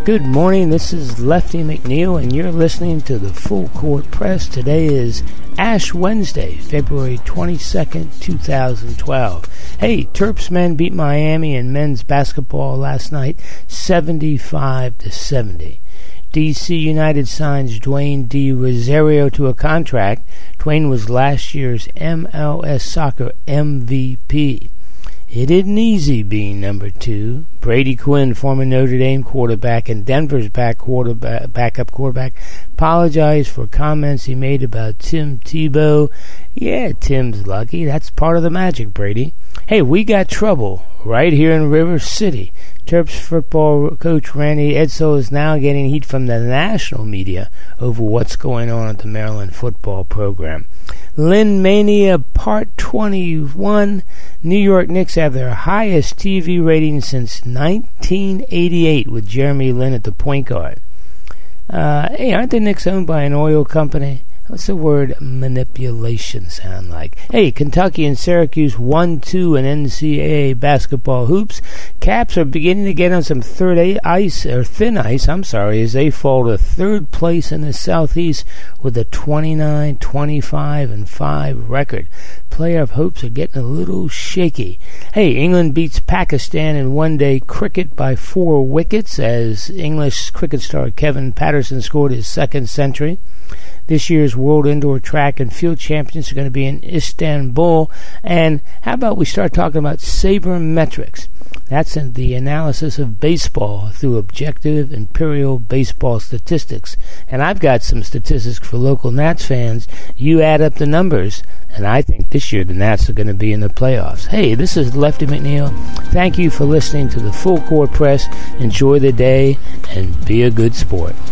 Good morning, this is Lefty McNeil, and you're listening to the Full Court Press. Today is Ash Wednesday, February 22nd, 2012. Hey, Terps men beat Miami in men's basketball last night, 75-70. DC United signs Dwayne D. Rosario to a contract. Dwayne was last year's MLS Soccer MVP. It isn't easy being number 2. Brady Quinn, former Notre Dame quarterback and Denver's backup quarterback, apologized for comments he made about Tim Tebow. Yeah, Tim's lucky. That's part of the magic, Brady. Hey, we got trouble right here in River City. Terps football coach Randy Edsall is now getting heat from the national media over what's going on at the Maryland football program. Lynn Mania Part 21. New York Knicks have their highest TV rating since 1988 with Jeremy Lin at the point guard. Hey, aren't the Knicks owned by an oil company? What's the word manipulation sound like? Hey, Kentucky and Syracuse 1-2 in NCAA basketball hoops. Caps are beginning to get on some thin ice, as they fall to third place in the Southeast with a 29-25-5 record. Playoff hopes are getting a little shaky. Hey, England beats Pakistan in one-day cricket by 4 wickets as English cricket star Kevin Patterson scored his second century. This year's World Indoor Track and Field Championships are going to be in Istanbul. And how about we start talking about sabermetrics? That's in the analysis of baseball through objective imperial baseball statistics. And I've got some statistics for local Nats fans. You add up the numbers, and I think this year the Nats are going to be in the playoffs. Hey, this is Lefty McNeil. Thank you for listening to the Full Court Press. Enjoy the day and be a good sport.